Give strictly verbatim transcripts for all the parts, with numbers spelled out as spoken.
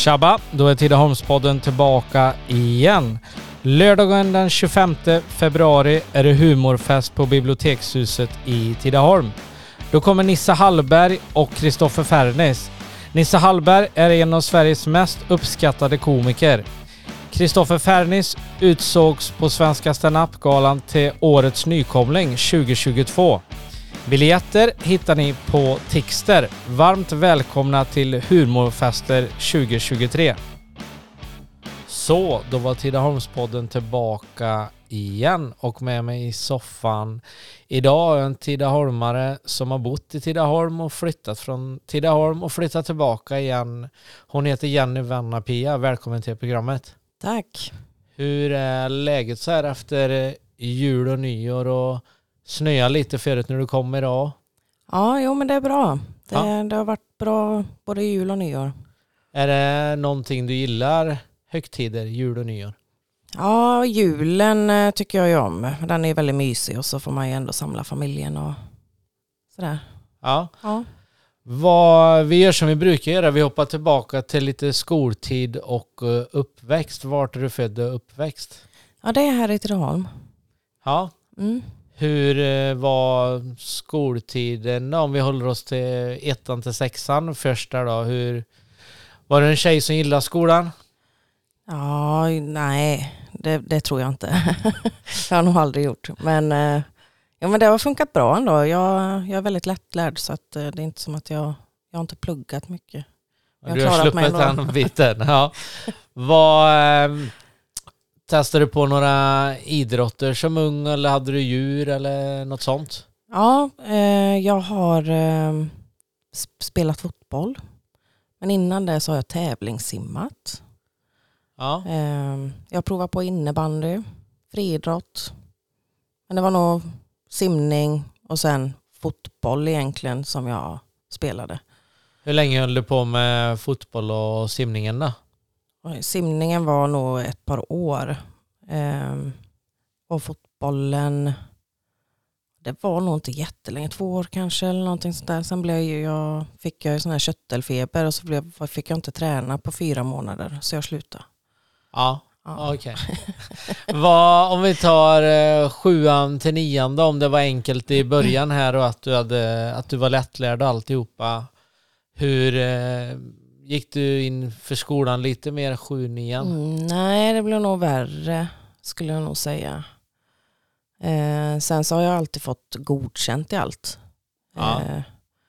Tjabba, då är Tidaholmspodden tillbaka igen. Lördagen den tjugofemte februari är det humorfest på Bibliotekshuset i Tidaholm. Då kommer Nisse Hallberg och Kristoffer Fernis. Nisse Hallberg är en av Sveriges mest uppskattade komiker. Kristoffer Fernis utsågs på Svenska stand-up-galan till årets nykomling tjugohundratjugotvå. Biljetter hittar ni på Tixter. Varmt välkomna till humorfester tjugohundratjugotre. Så, då var Tidaholmspodden tillbaka igen och med mig i soffan idag en tidaholmare som har bott i Tidaholm och flyttat från Tidaholm och flyttat tillbaka igen. Hon heter Jenny Vennapia. Välkommen till programmet. Tack. Hur är läget så här efter jul och nyår och snöa lite förut när du kom idag? Ja, jo men det är bra. Det, Ja. det har varit bra både jul och nyår. Är det någonting du gillar högtider, jul och nyår? Ja, julen eh, tycker jag ju om. Den är väldigt mysig och så får man ju ändå samla familjen och sådär. Ja. Ja. Vad vi gör som vi brukar göra, vi hoppar tillbaka till lite skoltid och uh, uppväxt. Vart är du född och uppväxt? Ja, det är här i Tidaholm. Ja. Mm. Hur uh, var skoltiden om vi håller oss till ettan till sexan första då? Hur, var det en tjej som gillade skolan? Ja, nej, det, det tror jag inte. Det har jag nog aldrig gjort. Men, eh, ja, men det har funkat bra ändå. Jag, jag är väldigt lättlärd så att, eh, det är inte som att jag, jag har inte pluggat mycket. Jag har Du har klarat mig sluppit ändå. den biten. Ja. Vad, eh, testade du på några idrotter som ung eller hade du djur eller något sånt? Ja, eh, jag har eh, sp- spelat fotboll. Men innan det så har jag tävlingssimmat. Ja. Eh, jag provar på innebandy, friidrott. Men det var nog simning och sen fotboll egentligen som jag spelade. Hur länge höll du på med fotboll och simningen då? Och simningen var nog ett par år. Eh, och fotbollen, det var nog inte jättelänge, två år kanske eller någonting sånt där. Sen blev jag, jag, fick jag sån här köttelfeber och så blev, fick jag inte träna på fyra månader så jag slutade. Ja, Ja. okej. Vad, om vi tar eh, sjuan till nian då, om det var enkelt i början här och att du, hade, att du var lättlärd och alltihopa. Hur eh, gick du in för skolan lite mer sju nian? Mm, nej, det blev nog värre skulle jag nog säga. Eh, sen så har jag alltid fått godkänt i allt. Ja. Eh,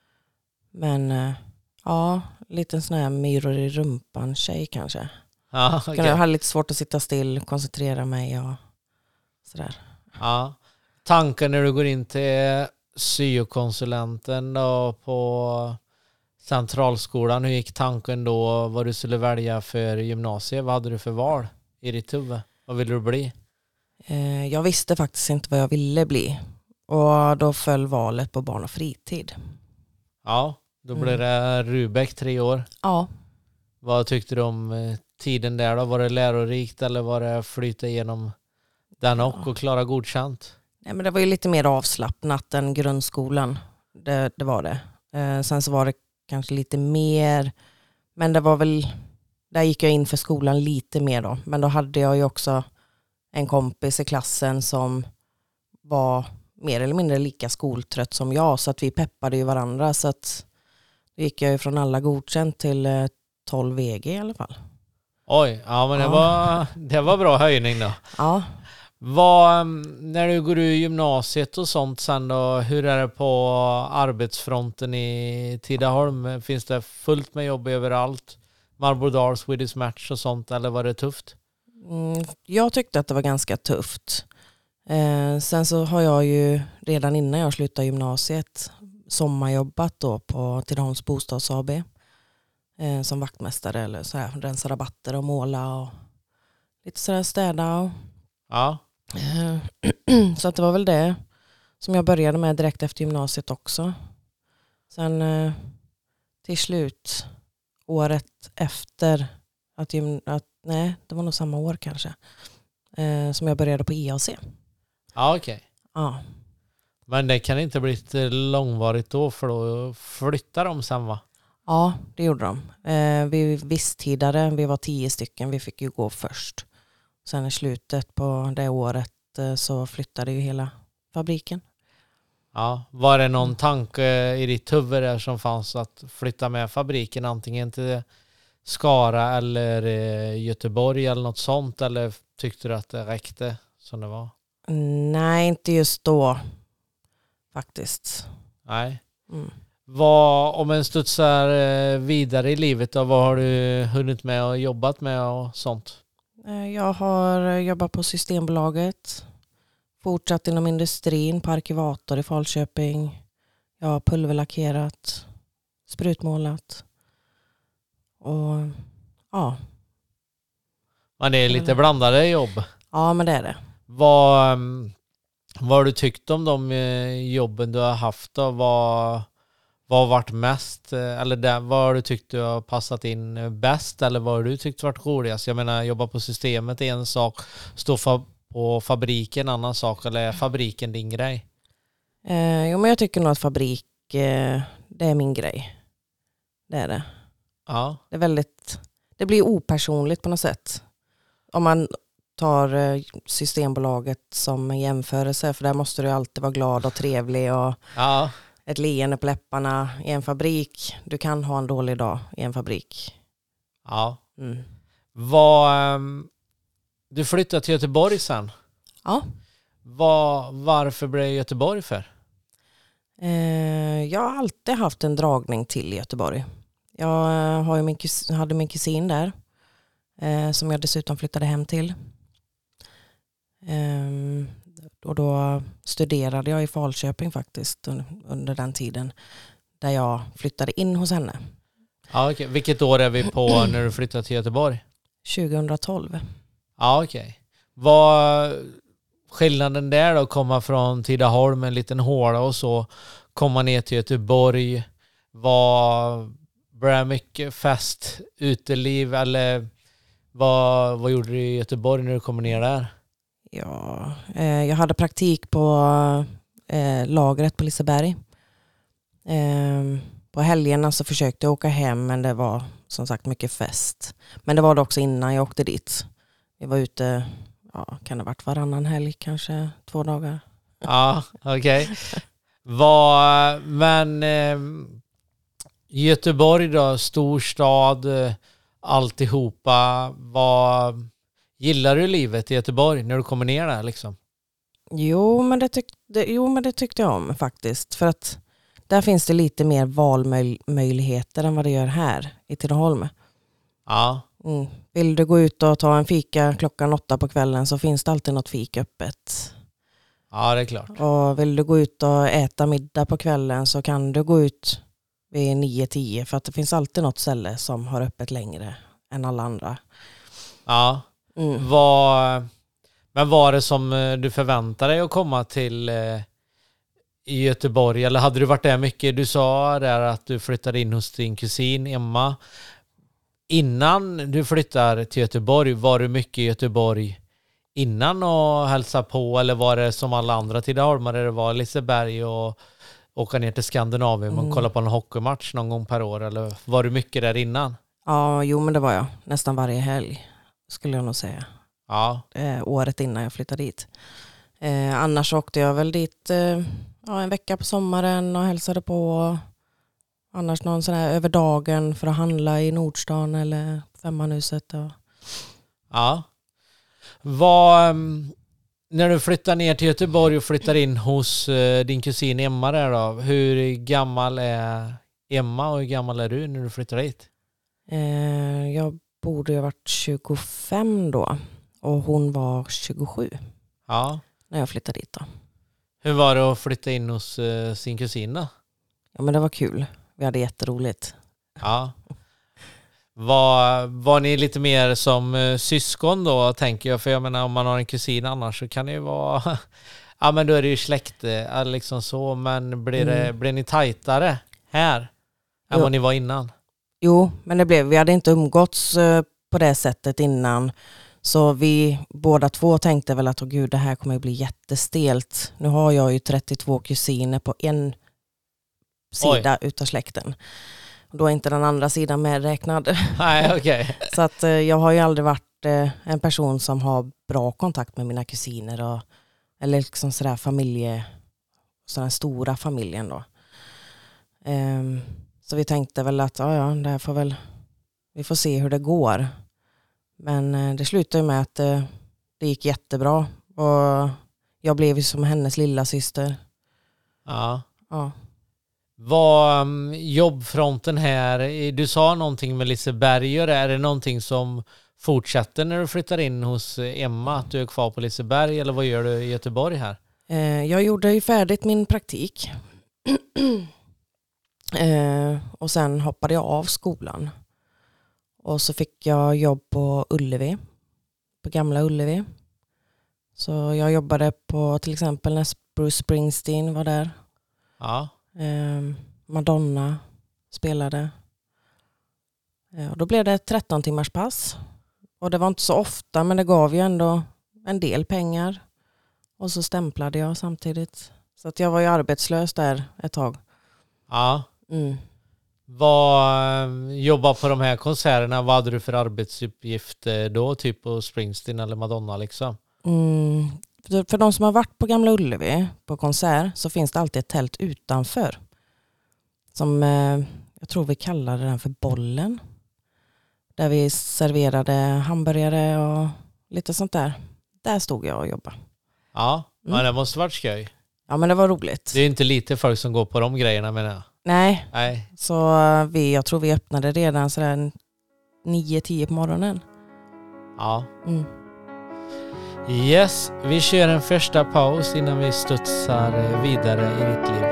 men eh, ja, lite sån här myror i rumpan tjej kanske. Ja, okay. Jag hade lite svårt att sitta still, koncentrera mig och sådär. Ja. Tanken när du går in till syokonsulenten då på centralskolan, hur gick tanken då vad du skulle välja för gymnasiet? Vad hade du för val i ditt huvud? Vad ville du bli? Eh, jag visste faktiskt inte vad jag ville bli. Och då föll valet på barn och fritid. Ja, då blev det Rubäck tre år. Ja. Vad tyckte du om eh, tiden där då? Var det lärorikt eller var det flyta igenom den och, Ja. och klara godkänt? Nej, men det var ju lite mer avslappnat än grundskolan. Det, det var det. Eh, sen så var det kanske lite mer. Men det var väl, där gick jag in för skolan lite mer då. Men då hade jag ju också en kompis i klassen som var mer eller mindre lika skoltrött som jag. Så att vi peppade ju varandra. Så att då gick jag ju från alla godkänt till eh, tolv V G i alla fall. Oj, ja men det, Ja. var, det var bra höjning då. Ja. Vad, när du går ur gymnasiet och sånt sen då, hur är det på arbetsfronten i Tidaholm? Finns det fullt med jobb överallt? Marbodal, Swedish Match och sånt, eller var det tufft? Mm, jag tyckte att det var ganska tufft. Eh, sen så har jag ju redan innan jag slutade gymnasiet sommarjobbat då på Tidaholms Bostads A B eh, som vaktmästare eller så här, rensa rabatter och måla och lite sådär städa. Och, Ja. eh, så att det var väl det som jag började med direkt efter gymnasiet också. Sen eh, till slut året efter att, gym, att nej, det var nog samma år kanske eh, som jag började på E A C. Ja, okej. Okay. Ja. Men det kan inte bli långvarigt då för då flyttar de sen va? Ja, det gjorde de. Eh, vi visstidare, vi var tio stycken, vi fick ju gå först. Sen i slutet på det året eh, så flyttade ju hela fabriken. Ja, var det någon tanke i ditt huvud där som fanns att flytta med fabriken antingen till Skara eller eh, Göteborg eller något sånt, eller tyckte du att det räckte som det var? Nej, inte just då faktiskt. Nej. Mm. Vad, om en studsar eh, vidare i livet då, vad har du hunnit med och jobbat med och sånt? Eh, Jag har jobbat på Systembolaget, fortsatt inom industrin på Arkivator i Falköping. Jag har pulverlackerat, sprutmålat och ja. Men det är lite blandade jobb. Ja, men det är det. Vad, um, vad har du tyckt om de eh, jobben du har haft då? Vad, vad har varit mest? eh, Eller där, vad har du tyckt du har passat in eh, bäst? Eller vad har du tyckt varit roligast? Jag menar, jobba på systemet är en sak. Stå fa- på fabriken en annan sak. Eller är fabriken din grej? Eh, jo, men jag tycker nog att fabrik, eh, det är min grej. Det är det. Ja. Det är väldigt, det blir opersonligt på något sätt. Om man tar eh, Systembolaget som en jämförelse, för där måste du alltid vara glad och trevlig och Ja. ett leende på läpparna. I en fabrik, du kan ha en dålig dag i en fabrik. Ja. Mm. Vad, um, du flyttade till Göteborg sen. Ja. Vad, varför blev Göteborg för? Eh, jag har alltid haft en dragning till Göteborg. Jag eh, har ju min kus- hade min kusin där eh, som jag dessutom flyttade hem till. Eh, och då studerade jag i Falköping faktiskt un- under den tiden där jag flyttade in hos henne. Ja, okej. Vilket år är vi på när du flyttade till Göteborg? tjugohundratolv. Ja, okej. Vad skillnaden där då, komma från Tidaholm, en liten håla och så, komma ner till Göteborg, var började mycket fest, uteliv, eller vad, vad gjorde du i Göteborg när du kom ner där? Ja, eh, jag hade praktik på eh, lagret på Liseberg. Eh, på helgerna så försökte jag åka hem, men det var som sagt mycket fest. Men det var det också innan jag åkte dit. Vi var ute, ja, kan det ha varit varannan helg, kanske två dagar. Ja, okej. Vad, men eh, Göteborg då, storstad, eh, alltihopa, vad gillar du livet i Göteborg när du kommer ner där liksom? Jo men, det tyckte, jo, men det tyckte jag om faktiskt. För att där finns det lite mer valmöjligheter än vad det gör här i Tidaholm. Ja. Mm. Vill du gå ut och ta en fika klockan åtta på kvällen så finns det alltid något fik öppet. Ja, det är klart. Och vill du gå ut och äta middag på kvällen så kan du gå ut vid nio tio, för att det finns alltid något ställe som har öppet längre än alla andra. Ja. Mm. Vad, men var det som eh, du förväntade dig att komma till eh, i Göteborg? Eller hade du varit där mycket? Du sa där att du flyttade in hos din kusin Emma. Innan du flyttade till Göteborg, var du mycket i Göteborg innan och hälsa på? Eller var det som alla andra tidaholmare, det var Liseberg och åka ner till Skandinavien och Mm. kolla på en hockeymatch någon gång per år? Eller var du mycket där innan? Ja, jo men det var jag. Nästan varje helg skulle jag nog säga. Ja. Eh, året innan jag flyttade dit. Eh, annars åkte jag väl dit eh, ja, en vecka på sommaren och hälsade på. Annars någon sån här över dagen för att handla i Nordstan eller Femmanhuset. Och... Ja. Vad, um, när du flyttar ner till Göteborg och flyttar in hos uh, din kusin Emma där då, hur gammal är Emma och hur gammal är du när du flyttar dit? Eh, jag borde ha varit tjugofem då och hon var tjugosju Ja. när jag flyttade dit då. Hur var det att flytta in hos uh, sin kusin då? Ja men det var kul. Vi hade jätteroligt. Ja. Var, var ni lite mer som uh, syskon då, tänker jag? För jag menar, om man har en kusin annars så kan det ju vara... ja, men då är det ju släkt, uh, liksom så. Men blir, det, Mm. blir ni tajtare här än Jo. vad ni var innan? Jo, men det blev, vi hade inte umgåtts eh, på det sättet innan. Så vi båda två tänkte väl att åh gud, det här kommer bli jättestelt. Nu har jag ju trettiotvå kusiner på en sida utav släkten. Då är inte den andra sidan medräknad. Nej, okej. Okay. Så att eh, jag har ju aldrig varit eh, en person som har bra kontakt med mina kusiner. Och, eller liksom sådär familje... Så den stora familjen då. Um, så vi tänkte väl att ja, ja, det här får väl... Vi får se hur det går. Men uh, det slutade med att uh, det gick jättebra. Och jag blev ju som hennes lilla syster. Ja. Ja. Vad um, jobbfronten här, du sa någonting med Liseberg, är det någonting som fortsätter när du flyttar in hos Emma, att du är kvar på Liseberg, eller vad gör du i Göteborg här? Eh, jag gjorde ju färdigt min praktik eh, och sen hoppade jag av skolan och så fick jag jobb på Ullevi, på gamla Ullevi. Så jag jobbade på till exempel när Bruce Springsteen var där. Ja. Eh, Madonna spelade. Eh, och då blev det ett tretton timmars pass. Och det var inte så ofta, men det gav ju ändå en del pengar. Och så stämplade jag samtidigt. Så att jag var ju arbetslös där ett tag. Ja. Mm. Vad jobbar på de här konserterna? Vad hade du för arbetsuppgift då? Typ på Springsteen eller Madonna liksom? Mm. För, för de som har varit på Gamla Ullevi på konsert så finns det alltid ett tält utanför. Som eh, jag tror vi kallade den för bollen. Där vi serverade hamburgare och lite sånt där. Där stod jag och jobbade. Ja, mm. men det måste varit skoj. Ja, men det var roligt. Det är inte lite folk som går på de grejerna, menar jag. Nej, Nej. Så vi, jag tror vi öppnade redan sådär nio tio på morgonen. Ja. Mm. Yes, vi kör en första paus innan vi studsar vidare i ditt liv.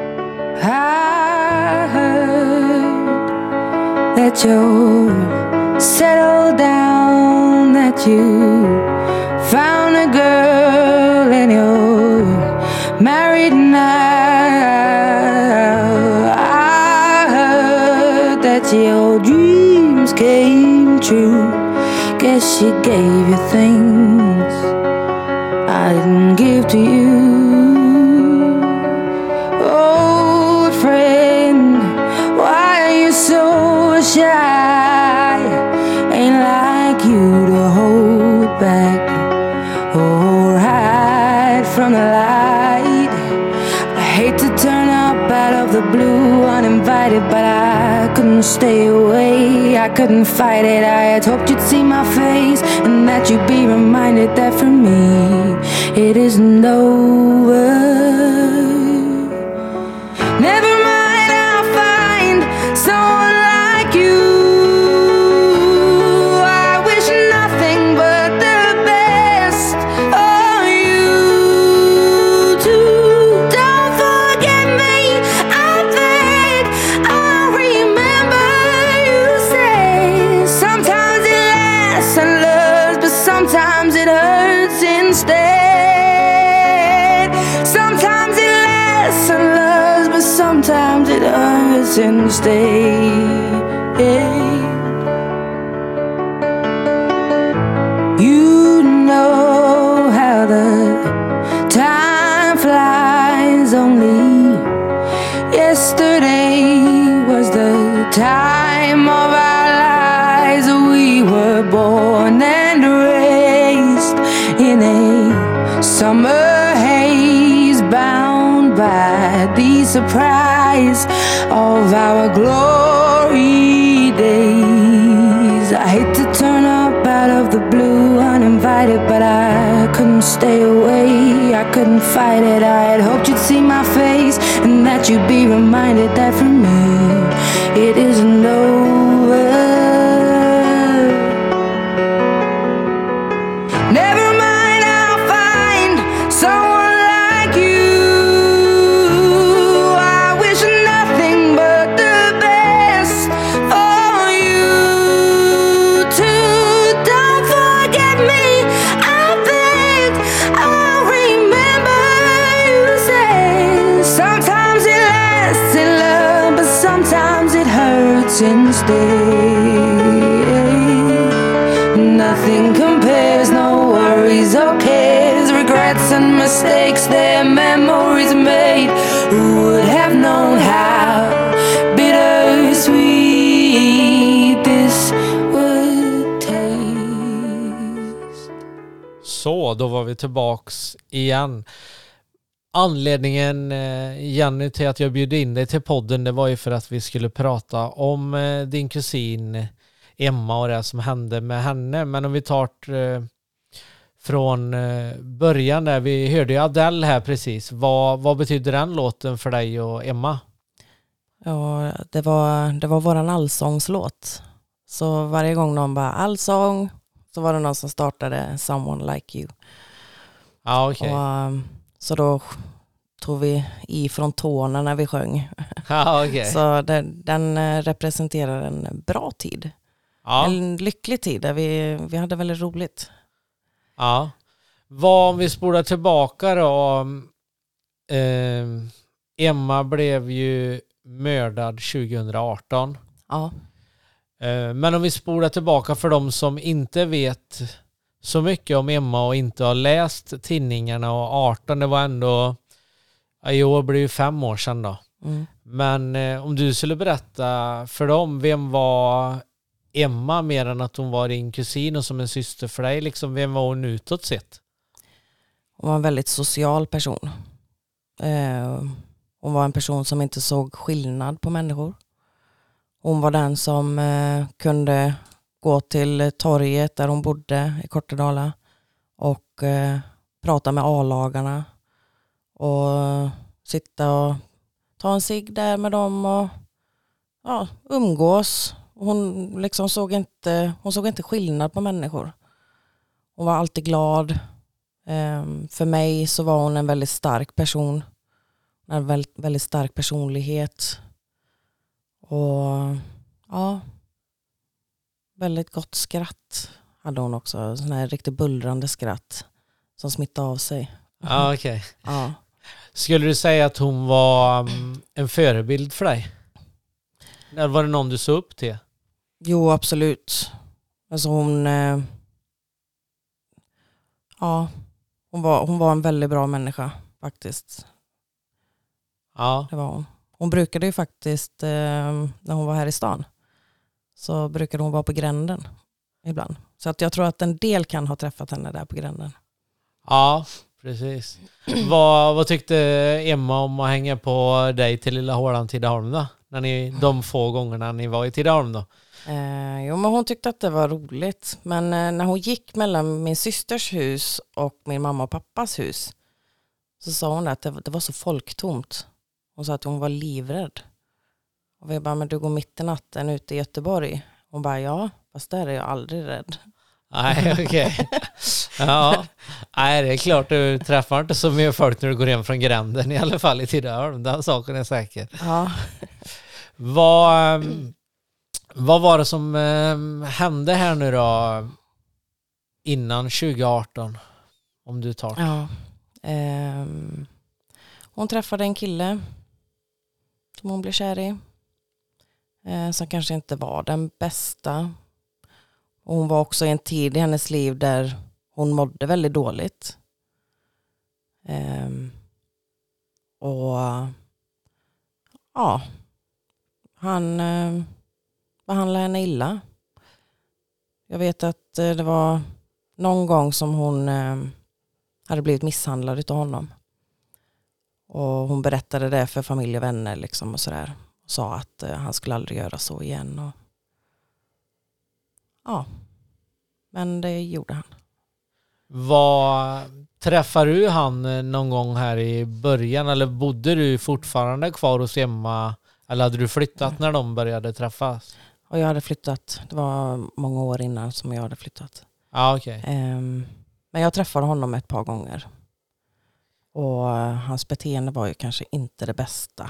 I heard that you settled down, that you found a girl and you're married now. I heard that your dreams came true. Guess she gave you things I didn't give to you. Old friend, why are you so shy? Ain't like you to hold back or hide from the light. I hate to turn up out of the blue uninvited, but I couldn't stay away, I couldn't fight it. I had hoped you'd see my face and that you'd be reminded that for me it isn't over. Never mind, I'll find someone like you. I wish nothing but the best for you too. Don't forget me, I beg. I remember you say sometimes it lasts and loves, but sometimes it hurts instead. Sometimes it lasts and loves, but sometimes it hurts instead. You know how the time flies. Only yesterday was the time of our lives. We were born and raised in a summer haze, bound by the surprise of our glory days. I hate to turn up out of the blue uninvited, but I couldn't stay away, I couldn't fight it. I had hoped you'd see my face and that you'd be reminded that for me it isn't over. Never mind, I'll find someone like you. I wish nothing but the best for you too. Don't forget me, I beg. I remember you say sometimes it lasts in love, but sometimes it hurts instead. Nothing compares, no worries or cares, regrets and mistakes, their memories made. Who would have known how bittersweet bra, då var vi tillbaks igen. Anledningen, Jenny, till att jag bjöd in dig till podden, det var ju för att vi skulle prata om din kusin Emma och det som hände med henne. Men om vi tar från början där, vi hörde ju Adele här precis. Vad, vad betyder den låten för dig och Emma? Ja, det var, det var våran allsångslåt. Så varje gång någon bara allsång, så var det någon som startade Someone Like You. Ja, okej. Okay. Så då tog vi i från tårna när vi sjöng. Ja, okay. Så det, den representerar en bra tid. Ja. En lycklig tid där vi, vi hade väldigt roligt. Ja. Vad om vi spolar tillbaka då? Eh, Emma blev ju mördad tjugo arton. Ja. Eh, men om vi spolar tillbaka för de som inte vet så mycket om Emma och inte har läst tidningarna, och arton, det var ändå, i år blir ju fem år sedan då. Mm. Men eh, om du skulle berätta för dem, vem var Emma mer än att hon var din kusin och som en syster för dig? Liksom, vem var hon utåt sett? Hon var en väldigt social person. Eh, hon var en person som inte såg skillnad på människor. Hon var den som eh, kunde gå till torget där hon bodde i Kortedala och eh, prata med A-lagarna och sitta och ta en cigg där med dem och ja, umgås. Hon liksom såg inte, hon såg inte skillnad på människor. Hon var alltid glad. Eh, för mig så var hon en väldigt stark person. En väldigt, väldigt stark personlighet. Och ja, väldigt gott skratt hade hon också. Sån här riktigt bullrande skratt som smittade av sig. Ja, okej. Okay. Ja. Skulle du säga att hon var um, en förebild för dig? Eller var det någon du såg upp till? Jo, absolut. Alltså hon eh, ja, hon var, hon var en väldigt bra människa faktiskt. Ja. Det var hon. Hon brukade ju faktiskt, eh, när hon var här i stan, så brukade hon vara på gränden ibland. Så att jag tror att en del kan ha träffat henne där på gränden. Ja, precis. vad, vad tyckte Emma om att hänga på dig till Lilla Håland Tidaholm då? När ni, de få gångerna ni var i Tidaholm då? Eh, jo, men hon tyckte att det var roligt. Men eh, när hon gick mellan min systers hus och min mamma och pappas hus, så sa hon att det, det var så folktomt. Hon sa att hon var livrädd. Och vi bara, men du går mitt i natten ute i Göteborg. Hon bara, ja, fast där är jag aldrig rädd. Nej, okej. Okay. Ja, nej, det är klart, du träffar inte så mycket folk när du går hem från gränden, i alla fall i Tidaholm. Den saken är säker. Ja. Vad, vad var det som hände här nu då innan tjugo arton? Om du tar. Ja. Um, hon träffade en kille som hon blev kär i. Eh, som kanske inte var den bästa. Och hon var också i en tid i hennes liv där hon mådde väldigt dåligt. Um, och ja, han uh, behandlade henne illa. Jag vet att uh, det var någon gång som hon uh, hade blivit misshandlad utav honom. Och hon berättade det för familj och vänner liksom och sådär. Och sa att uh, han skulle aldrig göra så igen. Och ja, men det gjorde han. Vad träffade du han någon gång här i början, eller bodde du fortfarande kvar hos Emma, eller hade du flyttat när de började träffas? Och jag hade flyttat, det var många år innan som jag hade flyttat. Ja, okej. Okay. Um, men jag träffade honom ett par gånger. Och uh, hans beteende var ju kanske inte det bästa.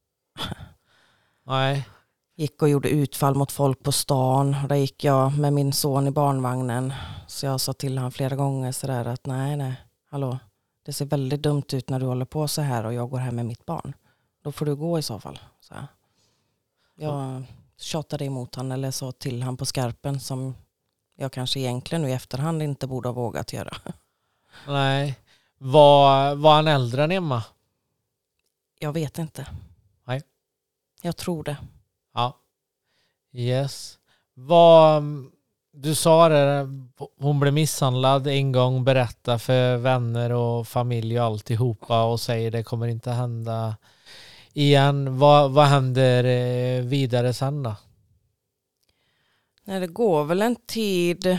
Nej. Gick och gjorde utfall mot folk på stan. Och där gick jag med min son i barnvagnen. Så jag sa till han flera gånger sådär att nej, nej, hallå. Det ser väldigt dumt ut när du håller på så här och jag går hem med mitt barn. Då får du gå i så fall. Så jag tjatade emot han eller sa till han på skarpen som jag kanske egentligen nu i efterhand inte borde ha vågat göra. Nej. Var, var han äldre än Emma? Jag vet inte. Nej. Jag tror det. Ja. Yes. Vad, du sa det, hon blev misshandlad en gång, berätta för vänner och familj och alltihopa och säger det kommer inte hända igen. Vad, vad händer vidare sen då? Nej, det går väl en tid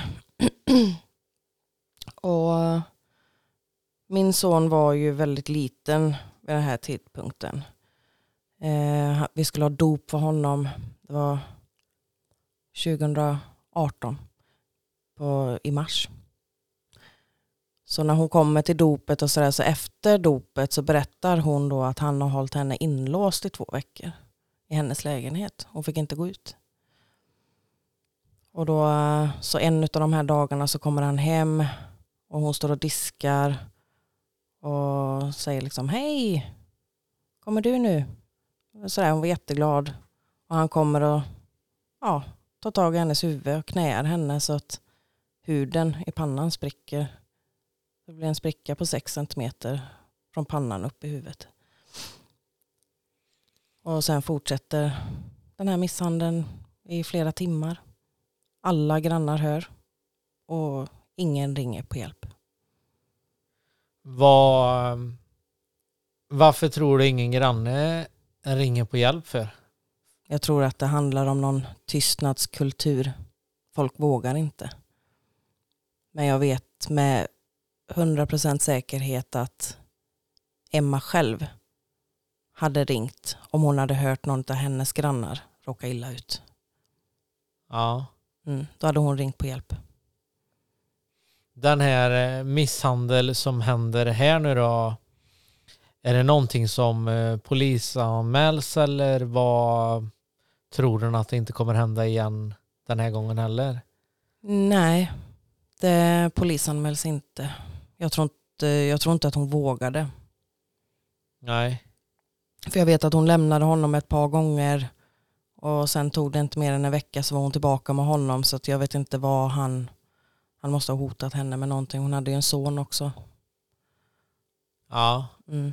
och min son var ju väldigt liten vid den här tidpunkten. Eh, vi skulle ha dop för honom. Det var tjugo arton på, i mars. Så när hon kommer till dopet och så där, så efter dopet så berättar hon då att han har hållit henne inlåst i två veckor i hennes lägenhet. Hon fick inte gå ut. Och då så en av de här dagarna så kommer han hem och hon står och diskar och säger liksom hej, kommer du nu? Så där, hon var jätteglad och han kommer och ja, tar tag i hennes huvud och knäar henne så att huden i pannan spricker. Det blir en spricka på sex centimeter från pannan upp i huvudet. Och sen fortsätter den här misshandeln i flera timmar. Alla grannar hör och ingen ringer på hjälp. Var, varför tror du ingen granne ringer på hjälp för? Jag tror att det handlar om någon tystnadskultur. Folk vågar inte. Men jag vet med hundra procent säkerhet att Emma själv hade ringt om hon hade hört någon av hennes grannar råka illa ut. Ja. Mm, då hade hon ringt på hjälp. Den här misshandel som händer här nu då, är det någonting som eh, polisanmäls eller vad tror du att det inte kommer hända igen den här gången heller? Nej, det polisanmäls inte. Jag tror inte, jag tror inte att hon vågade. Nej. För jag vet att hon lämnade honom ett par gånger och sen tog det inte mer än en vecka så var hon tillbaka med honom så att jag vet inte vad han han måste ha hotat henne med någonting. Hon hade ju en son också. Ja. Mm.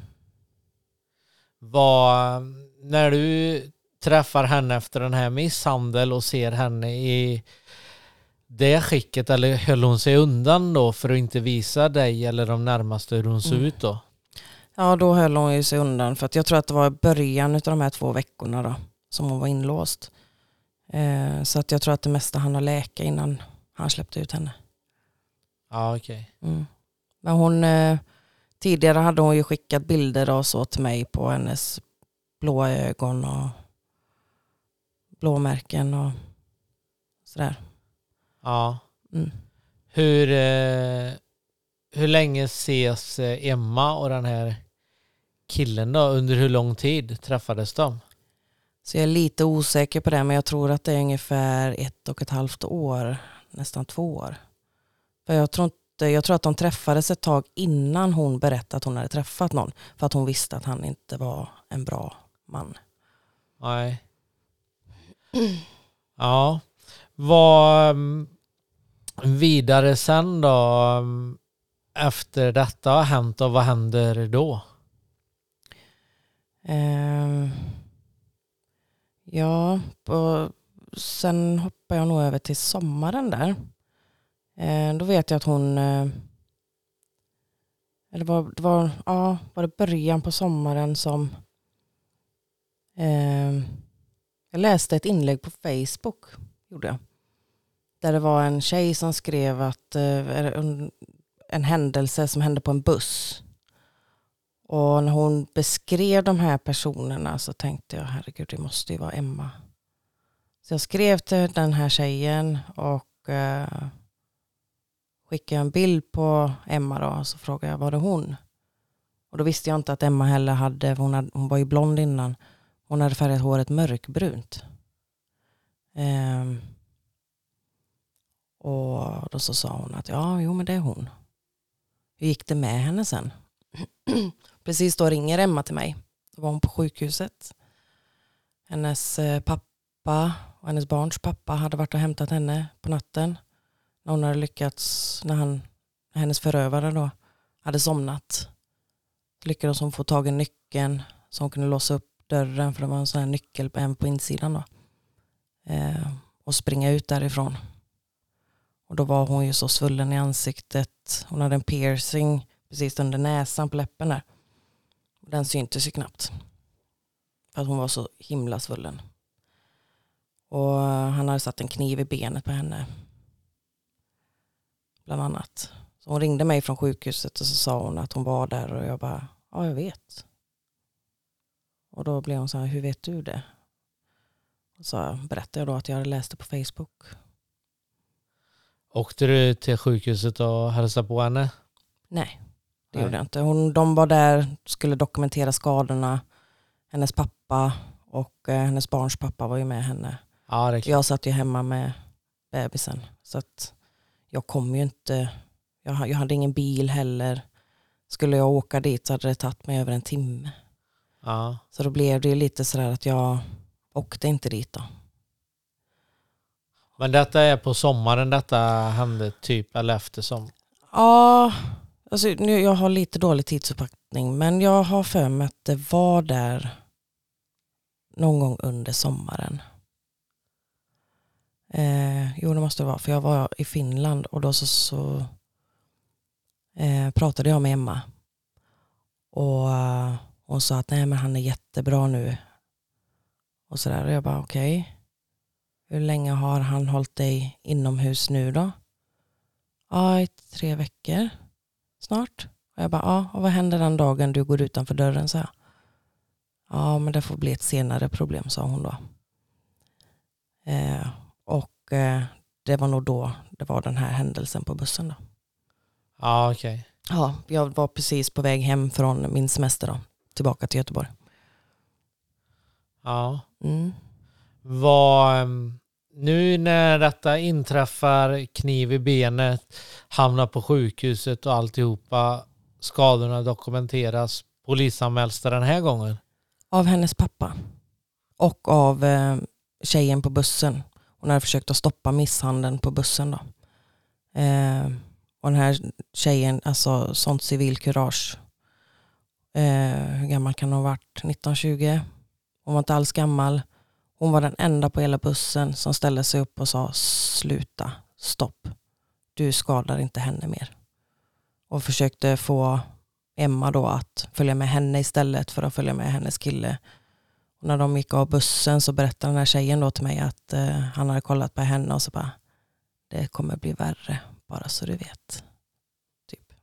Vad, när du träffar henne efter den här misshandel och ser henne i det skicket, eller höll hon sig undan då för att inte visa dig eller de närmaste hur hon såg Mm. ut då? Ja, då höll hon ju sig undan för att jag tror att det var i början av de här två veckorna då som hon var inlåst. Eh, så att jag tror att det mesta hann att läka innan han släppte ut henne. Ja, okej. Okay. Mm. Men hon eh, tidigare hade hon ju skickat bilder och så till mig på hennes blåa ögon och blåmärken och sådär. Ja. Mm. Hur, eh, hur länge ses eh, Emma och den här killen då? Under hur lång tid träffades de? Så jag är lite osäker på det, men jag tror att det är ungefär ett och ett halvt år, nästan två år. För jag tror inte, jag tror att de träffades ett tag innan hon berättade att hon hade träffat någon, för att hon visste att han inte var en bra man. Nej. Ja. Vad um, vidare sen då um, efter detta har hänt och vad händer då? Um, ja, på, sen hoppar jag nog över till sommaren där. Uh, då vet jag att hon uh, eller var, det var, ja, var det början på sommaren som uh, jag läste ett inlägg på Facebook, gjorde jag. Där det var en tjej som skrev att uh, en, en händelse som hände på en buss. Och när hon beskrev de här personerna så tänkte jag, herregud, det måste ju vara Emma. Så jag skrev till den här tjejen och uh, skickade en bild på Emma då, och så frågade jag, var det hon? Och då visste jag inte att Emma heller hade, hon, hade, hon var ju blond innan. Hon hade färgat håret mörkbrunt. Um, och då så sa hon att ja, jo men det är hon. Hur gick det med henne sen? Precis då ringer Emma till mig. Då var hon på sjukhuset. Hennes pappa och hennes barns pappa hade varit och hämtat henne på natten. När hon hade lyckats, när han, hennes förövare då hade somnat. Lyckades hon få tag i nyckeln så hon kunde låsa upp dörren, för det var en sån här nyckel på en på insidan då. Eh, och springa ut därifrån. Och då var hon ju så svullen i ansiktet. Hon hade en piercing precis under näsan på läppen där. Den syntes ju knappt. För att hon var så himla svullen. Och han hade satt en kniv i benet på henne. Bland annat. Så hon ringde mig från sjukhuset och så sa hon att hon var där. Och jag bara, ja jag vet. Och då blev hon så här, hur vet du det? Och så berättade jag då att jag hade läst det på Facebook. Åkte du till sjukhuset och hälsade på henne? Nej, det Nej. gjorde jag inte. Hon, de var där, skulle dokumentera skadorna. Hennes pappa och eh, hennes barns pappa var ju med henne. Ja, det är klart. Jag satt ju hemma med bebisen. Så att jag kom ju inte, jag, jag hade ingen bil heller. Skulle jag åka dit så hade det tagit mig över en timme. Ja. Så då blev det lite sådär att jag åkte inte dit då. Men detta är på sommaren detta hände typ eller eftersom? Ja, alltså nu, jag har lite dålig tidsuppfattning. Men jag har för mig att det var där någon gång under sommaren. Eh, jo, det måste det vara. För jag var i Finland och då så, så eh, pratade jag med Emma. Och uh, hon sa att nej men han är jättebra nu. Och sådär. Och jag bara okej. Okay. Hur länge har han hållit dig inomhus nu då? Ja, i tre veckor snart. Och jag bara, ja, och vad händer den dagen du går utanför dörren, så här. Ja, men det får bli ett senare problem, sa hon då. Eh, och eh, det var nog då det var den här händelsen på bussen då. Ja, okej. Okay. Ja, jag var precis på väg hem från min semester då. Tillbaka till Göteborg. Ja. Mm. Vad, nu när detta inträffar, kniv i benet, hamnar på sjukhuset och alltihopa, skadorna dokumenteras, polisanmäls det den här gången? Av hennes pappa. Och av eh, tjejen på bussen. Hon hade försökt att stoppa misshandeln på bussen då. Eh, och den här tjejen, alltså sånt civilkurage. Eh, hur gammal kan hon ha varit? nitton tjugo. Hon var inte alls gammal. Hon var den enda på hela bussen som ställde sig upp och sa sluta, stopp. Du skadar inte henne mer. Och försökte få Emma då att följa med henne istället för att följa med hennes kille. Och när de gick av bussen så berättade den här tjejen då till mig att eh, han hade kollat på henne och så bara, det kommer bli värre, bara så du vet. Typ.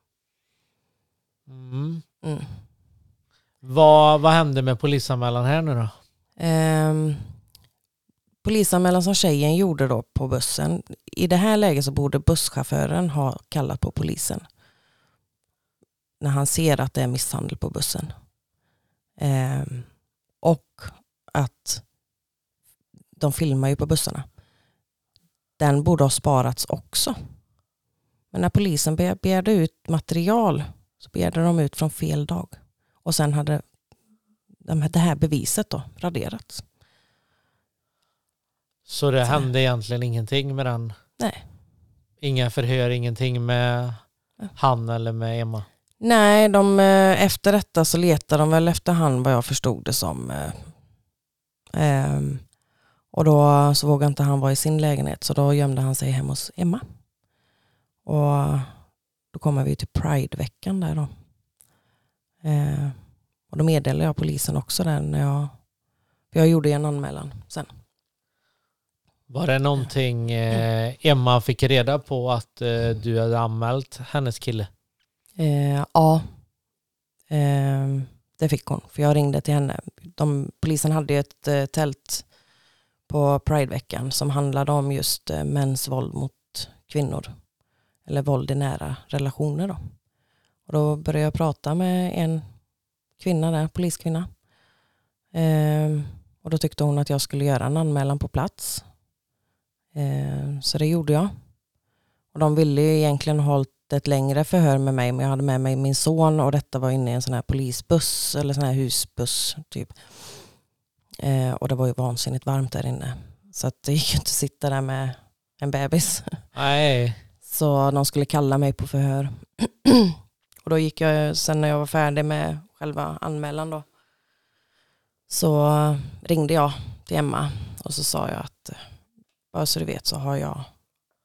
Mm. Mm. Vad, vad hände med polisanmälan här nu då? Eh, polisanmälan som tjejen gjorde då på bussen. I det här läget så borde busschauffören ha kallat på polisen. När han ser att det är misshandel på bussen. Eh, och att de filmar ju på bussarna. Den borde ha sparats också. Men när polisen begärde ut material så begärde de ut från fel dag. Och sen hade det här beviset då raderats. Så det så. hände egentligen ingenting med den? Nej. Inga förhör, ingenting med han eller med Emma? Nej, de, efter detta så letar de väl efter han, vad jag förstod det som. Eh, och då så vågade inte han vara i sin lägenhet, så då gömde han sig hemma hos Emma. Och då kommer vi till Pride-veckan där då. Eh, och då meddelade jag polisen också där när jag, för jag gjorde en anmälan sen. Var det någonting eh, Emma fick reda på att eh, du hade anmält hennes kille? Eh, ja, eh, det fick hon. För jag ringde till henne. De, polisen hade ett eh, tält på Pride-veckan som handlade om just eh, mäns våld mot kvinnor. Eller våld i nära relationer då. Och då började jag prata med en kvinna där, poliskvinna. Eh, och då tyckte hon att jag skulle göra en anmälan på plats. Eh, så det gjorde jag. Och de ville ju egentligen hållit ett längre förhör med mig, men jag hade med mig min son och detta var inne i en sån här polisbuss eller sån här husbuss typ. Eh, och det var ju vansinnigt varmt där inne. Så att det gick ju inte att sitta där med en bebis. Nej. Så de skulle kalla mig på förhör. Och då gick jag, sen när jag var färdig med själva anmälan då, så ringde jag till Emma och så sa jag att bara så du vet så har jag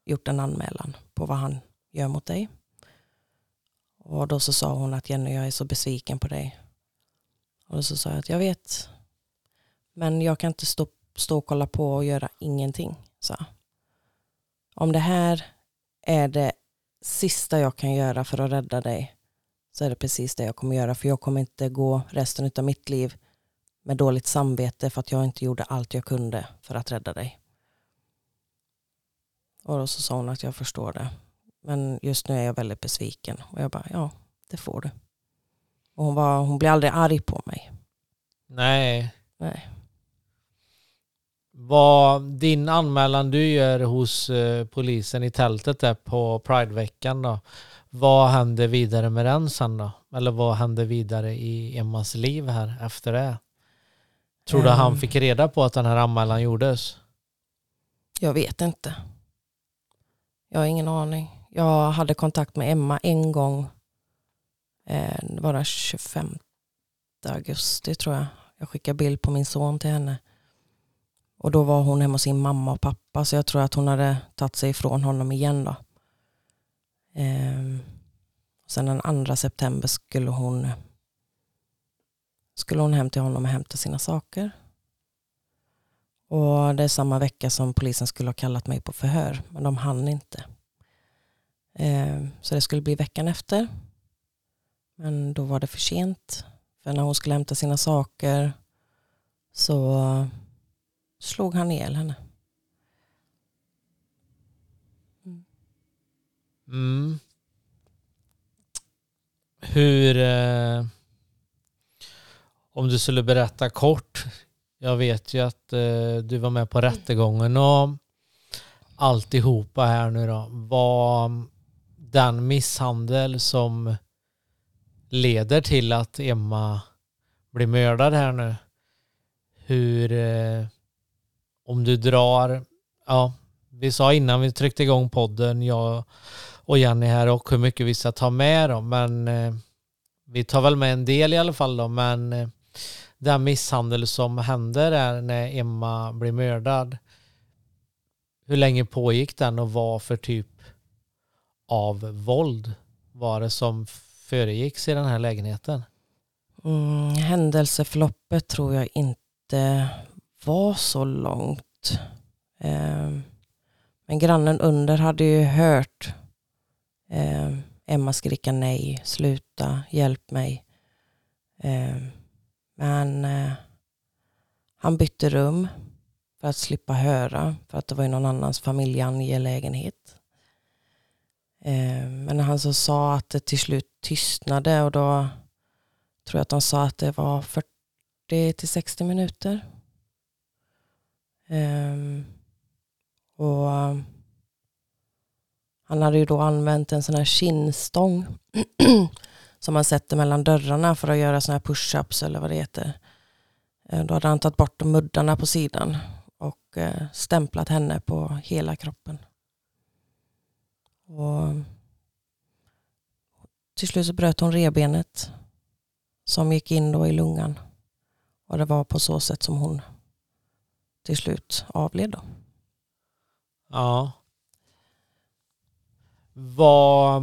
gjort en anmälan på vad han gör mot dig. Och då så sa hon att Jenny, jag är så besviken på dig. Och då så sa jag att jag vet. Men jag kan inte stå, stå och kolla på och göra ingenting. Så. Om det här är det sista jag kan göra för att rädda dig, så är det precis det jag kommer göra. För jag kommer inte gå resten av mitt liv med dåligt samvete för att jag inte gjorde allt jag kunde för att rädda dig. Och då så sa hon att jag förstår det. Men just nu är jag väldigt besviken. Och jag bara, ja, det får du. Och hon, var, hon blev aldrig arg på mig. Nej. Nej. Vad din anmälan du gör hos eh, polisen i tältet där på Prideveckan då. Vad hände vidare med den sen då? Eller vad hände vidare i Emmas liv här efter det? Tror du um, han fick reda på att den här anmälan gjordes? Jag vet inte. Jag har ingen aning. Jag hade kontakt med Emma en gång. Eh, det var den tjugofemte augusti tror jag. Jag skickade bild på min son till henne. Och då var hon hemma hos sin mamma och pappa. Så jag tror att hon hade tagit sig ifrån honom igen då. Eh, sen den andra september skulle hon skulle hon hem till honom och hämta sina saker. Och det är samma vecka som polisen skulle ha kallat mig på förhör. Men de hann inte. Eh, så det skulle bli veckan efter. Men då var det för sent. För när hon skulle hämta sina saker så slog han ihjäl henne. Mm. Mm. Hur... Eh, om du skulle berätta kort. Jag vet ju att eh, du var med på rättegången och alltihopa här nu då. Var den misshandel som leder till att Emma blir mördad här nu. Hur... Eh, om du drar... Ja, vi sa innan vi tryckte igång podden, jag och Jenny här, och hur mycket vi ska ta med då. Men eh, vi tar väl med en del i alla fall då. Men eh, den misshandel som händer är när Emma blir mördad. Hur länge pågick den och vad för typ av våld var det som föregicks i den här lägenheten? Mm, händelseförloppet tror jag inte var så långt. Eh, men grannen under hade ju hört eh, Emma skrika nej, sluta, hjälp mig. Eh, men eh, han bytte rum för att slippa höra, för att det var ju någon annans familjeangelägenhet. Eh, men han så sa att det till slut tystnade, och då tror jag att de sa att det var fyrtio till sextio minuter. Um, och uh, han hade ju då använt en sån här kinnstång som man sätter mellan dörrarna för att göra såna här push-ups eller vad det heter. Uh, då hade han tagit bort muddarna på sidan och uh, stämplat henne på hela kroppen. Och till slut så bröt hon revbenet som gick in då i lungan, och det var på så sätt som hon till slut avled då. Ja. Vad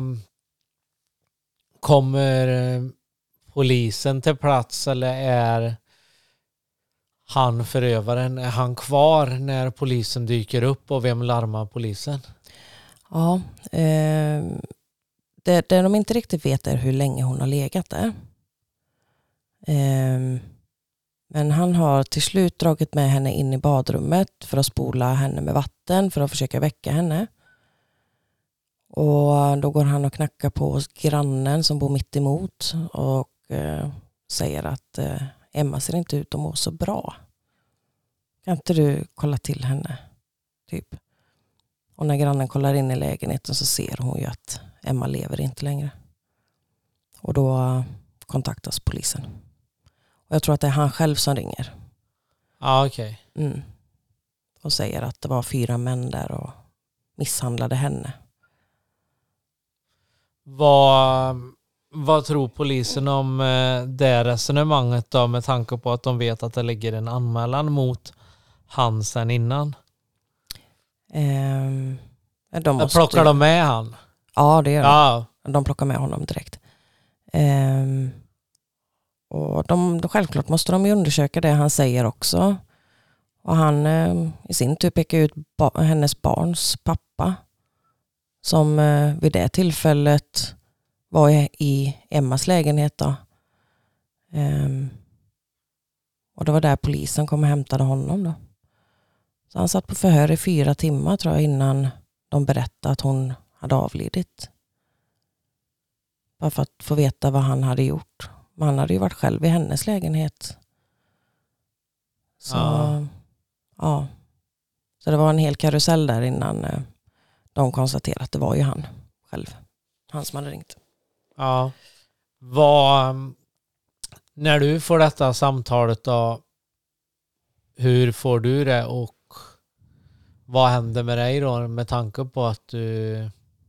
kommer polisen till plats, eller är han förövaren? Är han kvar när polisen dyker upp, och vem larmar polisen? Ja, eh, det, det de inte riktigt vet är hur länge hon har legat där. Eh, Men han har till slut dragit med henne in i badrummet för att spola henne med vatten för att försöka väcka henne. Och då går han och knackar på hos grannen som bor mitt emot och eh, säger att eh, Emma ser inte ut att må så bra. Kan inte du kolla till henne? Typ. Och när grannen kollar in i lägenheten så ser hon ju att Emma lever inte längre. Och då kontaktas polisen. Jag tror att det är han själv som ringer. Ja, okej. Okay. Mm. Och säger att det var fyra män där och misshandlade henne. Vad, vad tror polisen om det resonemanget då, med tanke på att de vet att det ligger en anmälan mot han sen innan? Um, De måste, plockar de med han? Ja, det gör de. Ja. De plockar med honom direkt. Ehm, och de, självklart måste de ju undersöka det han säger också. Och han eh, i sin tur pekar ut ba- hennes barns pappa. Som eh, vid det tillfället var i, i Emmas lägenhet då. Ehm, och det var där polisen kom och hämtade honom då. Så han satt på förhör i fyra timmar tror jag innan de berättade att hon hade avlidit. Bara för att få veta vad han hade gjort. Men han hade ju varit själv i hennes lägenhet. Så ja. ja. Så det var en hel karusell där innan eh, de konstaterade att det var ju han själv. Han som hade ringt. Ja. Vad, när du får detta samtalet då, hur får du det och vad händer med dig då med tanke på att du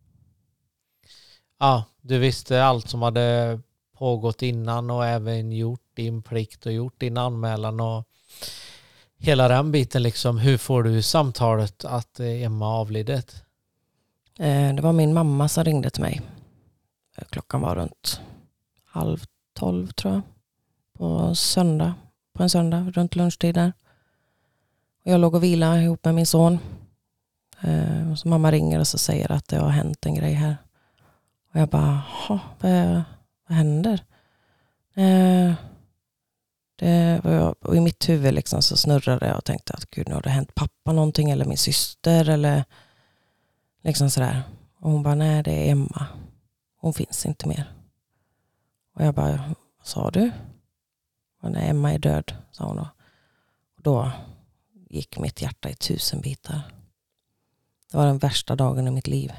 ja, du visste allt som hade pågått innan och även gjort din plikt och gjort din anmälan och hela den biten liksom. Hur får du samtalet att Emma avlidit? Eh, det var min mamma som ringde till mig. Klockan var runt halv tolv tror jag. På söndag. På en söndag runt lunchtid där. Och jag låg och vila ihop med min son. Eh, och så mamma ringer och så säger att det har hänt en grej här. Och jag bara, vad, vad händer? Eh, det, och, jag, och i mitt huvud liksom så snurrade jag och tänkte att gud, nu har det hänt pappa någonting eller min syster eller liksom sådär. Och hon bara, nej det är Emma. Hon finns inte mer. Och jag bara, vad sa du? Och nej, Emma är död, sa hon då. Och då gick mitt hjärta i tusen bitar. Det var den värsta dagen i mitt liv.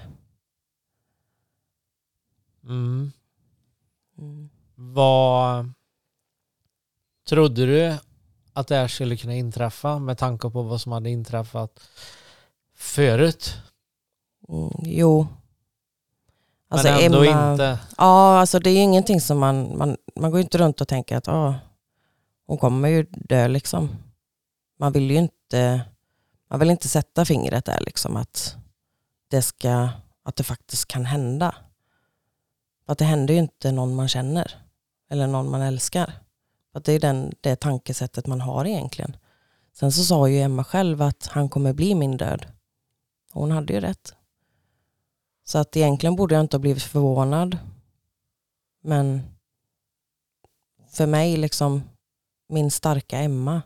Mm. Mm. Vad trodde du att det här skulle kunna inträffa med tanke på vad som hade inträffat förut? Mm, jo. Alltså men ändå Emma, inte. Ja, alltså det är ju ingenting som man, man, man går inte runt och tänker att ah, hon kommer ju dö liksom. Man vill ju inte, man vill inte sätta fingret där liksom att det ska, att det faktiskt kan hända. För att det händer ju inte någon man känner eller någon man älskar. För att det är den, det tankesättet man har egentligen. Sen så sa ju Emma själv att han kommer bli min död. Och hon hade ju rätt. Så att egentligen borde jag inte ha blivit förvånad. Men för mig liksom, min starka Emma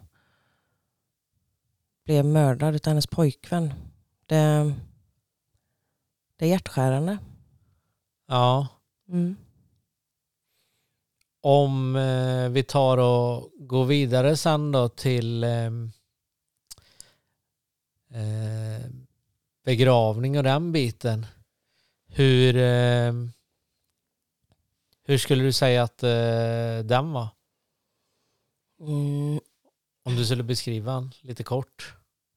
blev mördad utav hennes pojkvän. Det, det är hjärtskärande. Ja. Mm. Om eh, vi tar och går vidare sen då till eh, eh, begravning och den biten. Hur eh, hur skulle du säga att eh, den var? Mm. Om du skulle beskriva den lite kort.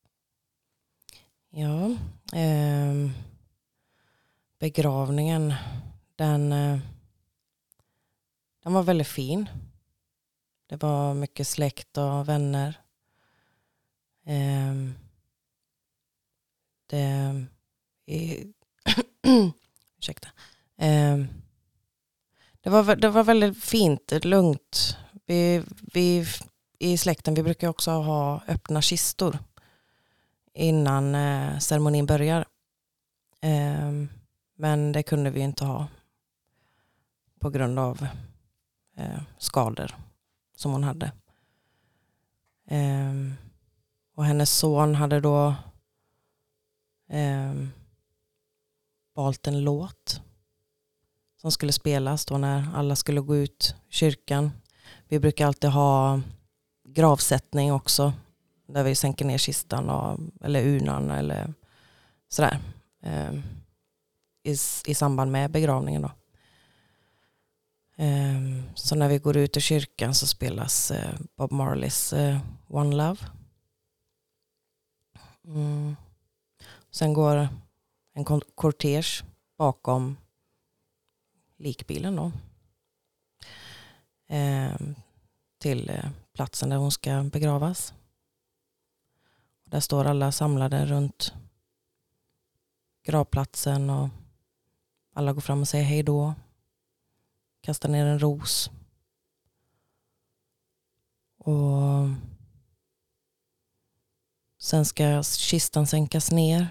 Ja. Eh, begravningen, den, eh, den var väldigt fin. Det var mycket släkt och vänner. Eh, det i, ursäkta. Eh, det, var, det var väldigt fint, lugnt. Vi, vi, i släkten vi brukar också ha öppna kistor innan eh, ceremonin börjar. Eh, men det kunde vi inte ha på grund av eh, skador som hon hade. Eh, och hennes son hade då eh, valt en låt som skulle spelas då när alla skulle gå ut i kyrkan. Vi brukar alltid ha gravsättning också där vi sänker ner kistan och, eller urnan eller sådär eh, i, i samband med begravningen då. Eh, så när vi går ut i kyrkan så spelas eh, Bob Marleys eh, One Love. Mm. Sen går en kortege bakom likbilen då. Eh, till eh, platsen där hon ska begravas. Där står alla samlade runt gravplatsen och alla går fram och säger hej då. Kastar ner en ros. Och sen ska kistan sänkas ner.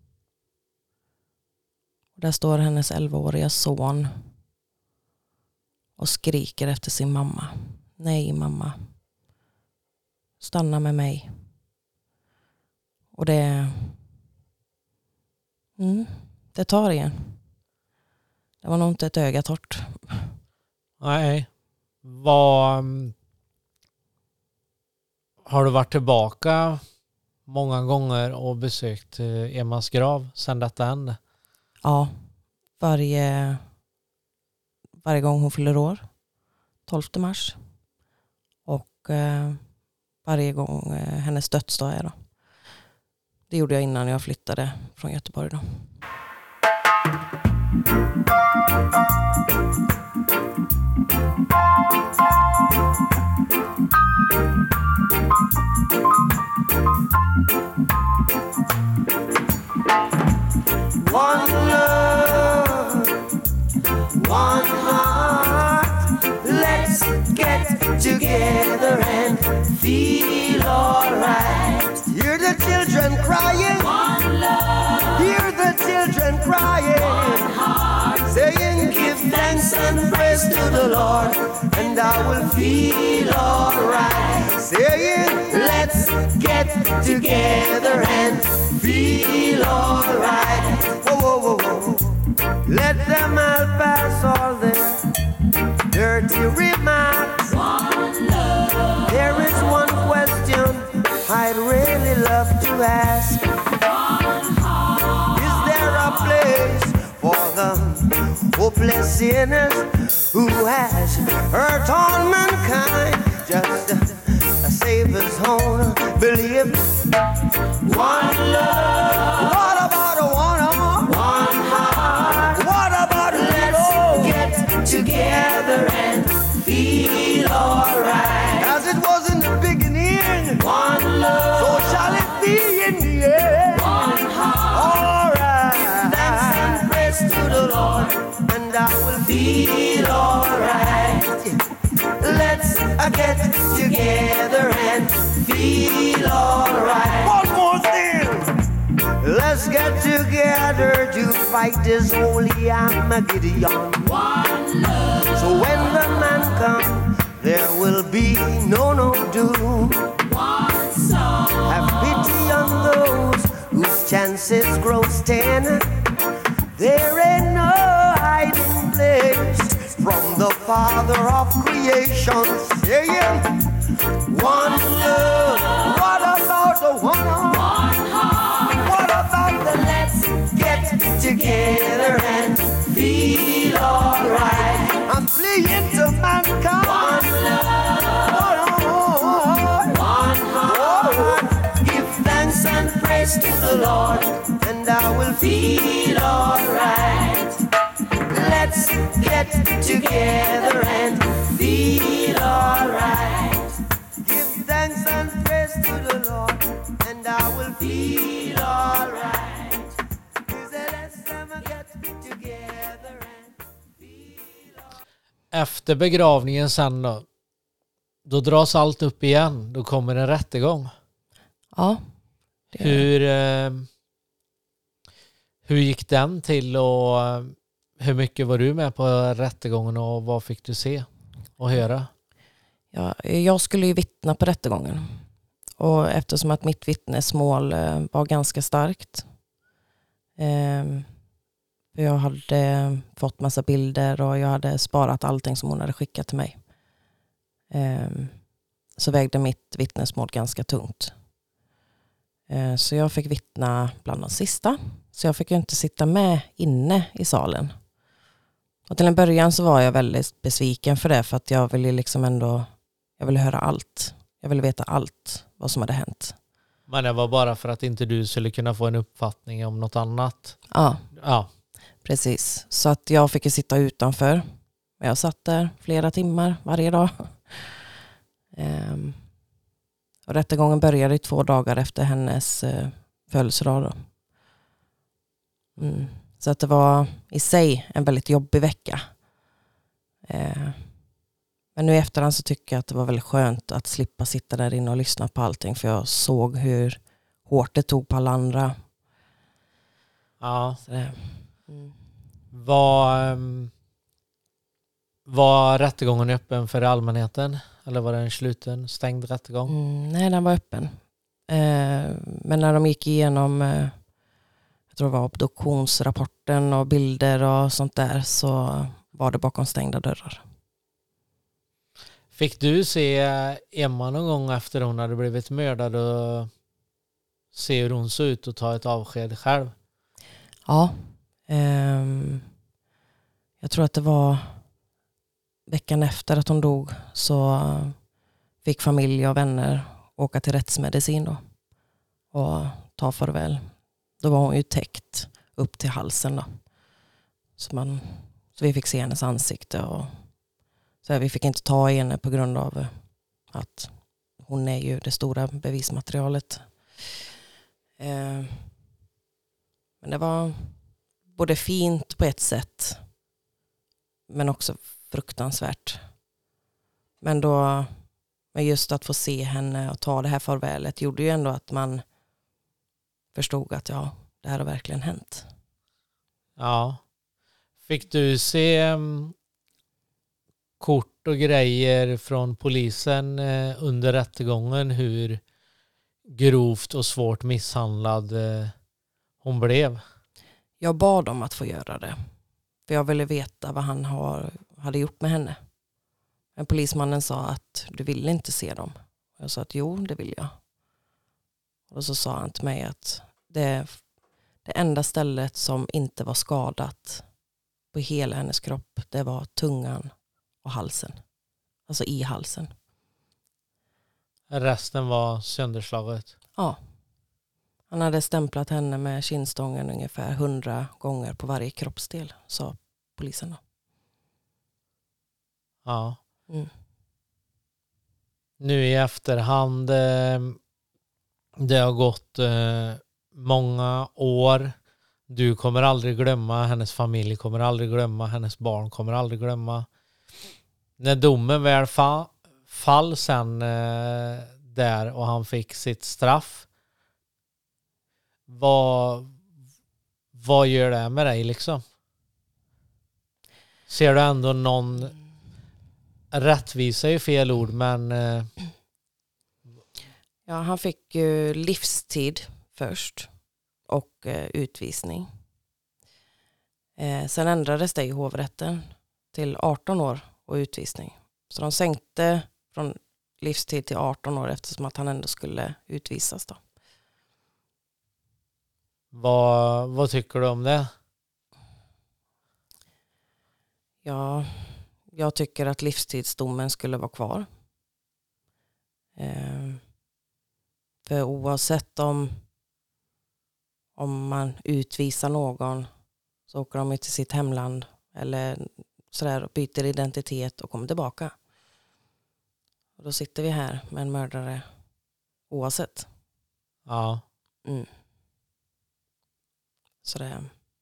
Och där står hennes elvaåriga son och skriker efter sin mamma. Nej, mamma. Stanna med mig. Och det mm, det tar igen. Det var nog inte ett öga torrt. Nej. Vad har du varit tillbaka många gånger och besökt Emmas grav sedan detta hände? Ja, varje varje gång hon fyller år. tolfte mars. Och eh, varje gång eh, hennes dödsdag är då. Det gjorde jag innan jag flyttade från Göteborg då. One love, one heart. Let's get together and feel alright. Hear the children crying. One love. Hear the children crying. One heart. Saying, give thanks and praise to the Lord, and I will feel alright. Saying, let's get together and feel alright. Whoa, whoa, whoa, whoa. Let them all pass all their dirty remarks. One love. There is one question I'd really love to ask. One heart. Is there a place for the hopeless sinners who has hurt all mankind? Just a Savior's own belief. One love. What about a one heart? One heart. What about a let's get together and feel alright? As it was in the beginning. One love. So shall it be in the end. One heart. Alright. Thanks and praise to the Lord, and I will feel alright. Let's uh, get together and feel alright. One more thing. Let's get together to fight this holy Armageddon. One love. So when the man comes, there will be no no doom. One soul. Have pity on those whose chances grow ten. There ain't no hiding place from the Father of creation, saying, one love. What about the one heart? One heart. What about the let's get together and feel alright? I'm fleeing to mankind. One love. One heart. One heart. Give thanks and praise to the Lord, and I will feel alright. Let's get together and feel alright. Give thanks and praise to the Lord, and I will feel alright. Let's get together and feel alright. Efter begravningen sen då, då dras allt upp igen. Då kommer en rättegång. Ja. Det Hur, eh, hur gick den till och eh, hur mycket var du med på rättegången och vad fick du se och höra? Ja, jag skulle ju vittna på rättegången. Och eftersom att mitt vittnesmål eh, var ganska starkt. Eh, jag hade fått massa bilder och jag hade sparat allting som hon hade skickat till mig. Eh, så vägde mitt vittnesmål ganska tungt. Eh, så jag fick vittna bland de sista. Så jag fick ju inte sitta med inne i salen. Och till en början så var jag väldigt besviken för det. För att jag ville liksom ändå, jag ville höra allt. Jag ville veta allt vad som hade hänt. Men det var bara för att inte du skulle kunna få en uppfattning om något annat. Ja, Ja. precis. Så att jag fick ju sitta utanför. Jag satt där flera timmar varje dag. Ehm, och rättegången började två dagar efter hennes eh, födelsedag då. Mm. Så att det var i sig en väldigt jobbig vecka. Eh, men nu i efterhand så tycker jag att det var väldigt skönt att slippa sitta där inne och lyssna på allting. För jag såg hur hårt det tog på alla andra. Ja. Så det, mm. Var, um, var rättegången öppen för allmänheten? Eller var det en sluten, stängd rättegång? Mm, nej, den var öppen. Eh, men när de gick igenom, eh, jag tror det var obduktionsrapporten och bilder och sånt där, så var det bakom stängda dörrar. Fick du se Emma någon gång efter hon hade blivit mördad och se hur hon såg ut och ta ett avsked själv? Ja. Ehm, jag tror att det var veckan efter att hon dog så fick familj och vänner åka till rättsmedicin då och ta farväl. Då var hon ju täckt upp till halsen då. Så, man, så vi fick se hennes ansikte och så här, vi fick inte ta i henne på grund av att hon är ju det stora bevismaterialet. Ehm, men det var både fint på ett sätt men också fruktansvärt. Men då, men just att få se henne och ta det här farvälet gjorde ju ändå att man förstod att ja, det här har verkligen hänt. Ja. Fick du se um, kort och grejer från polisen uh, under rättegången hur grovt och svårt misshandlad uh, hon blev? Jag bad om att få göra det. För jag ville veta vad han har, hade gjort med henne. Men polismannen sa att du vill inte se dem. Jag sa att jo, det vill jag. Och så sa han till mig att det, det enda stället som inte var skadat på hela hennes kropp, det var tungan och halsen. Alltså i halsen. Resten var sönderslaget? Ja. Han hade stämplat henne med kindstången ungefär hundra gånger på varje kroppsdel, sa polisen då. Ja. Mm. Nu i efterhand, eh, det har gått eh, många år. Du kommer aldrig glömma, hennes familj kommer aldrig glömma, hennes barn kommer aldrig glömma. När domen väl fa- fall sen eh, där och han fick sitt straff, vad, vad gör det med dig liksom? Ser du ändå någon, rättvisa är ju fel ord, men eh, Ja, han fick ju livstid först och eh, utvisning. Eh, sen ändrades det i hovrätten till arton år och utvisning. Så de sänkte från livstid till arton år eftersom att han ändå skulle utvisas då. vad, vad tycker du om det? Ja, jag tycker att livstidsdomen skulle vara kvar. Eh, för oavsett om, om man utvisar någon så åker de till sitt hemland eller sådär och byter identitet och kommer tillbaka. Och då sitter vi här med en mördare oavsett. Ja. Mm. Så det,